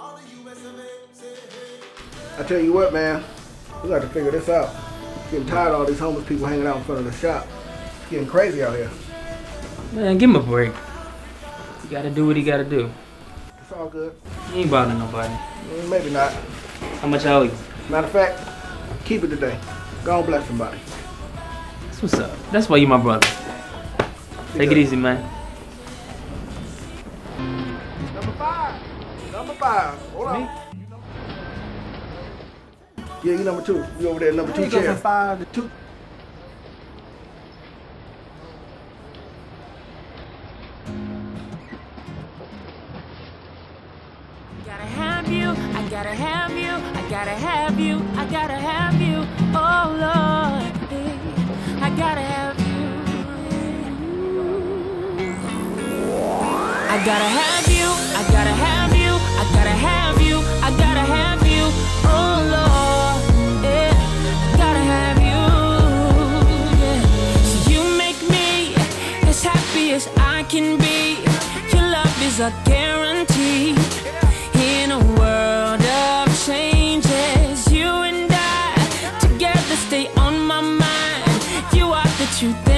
I tell you what, man, we got to figure this out. Getting tired of all these homeless people hanging out in front of the shop. It's getting crazy out here. Man, give him a break. You gotta do what he gotta do. It's all good. He ain't bothering nobody. Maybe not. How much I owe you? Matter of fact, keep it today. Go and bless somebody. That's what's up. That's why you my brother. Take it easy, man. Number 5. Number 5. Hold on. Me? Yeah, you number 2. You over there, number 2 chair. Go from 5 to 2. Gotta have you, I gotta have you, I gotta have you, I gotta have you, oh Lord, I gotta have you. I gotta have you, I gotta have you, I gotta have you, I gotta have you, oh Lord, yeah, I gotta have you, yeah. So you make me as happy as I can be. Your love is a guarantee. In a world of changes, you and I together stay on my mind. You are the truth.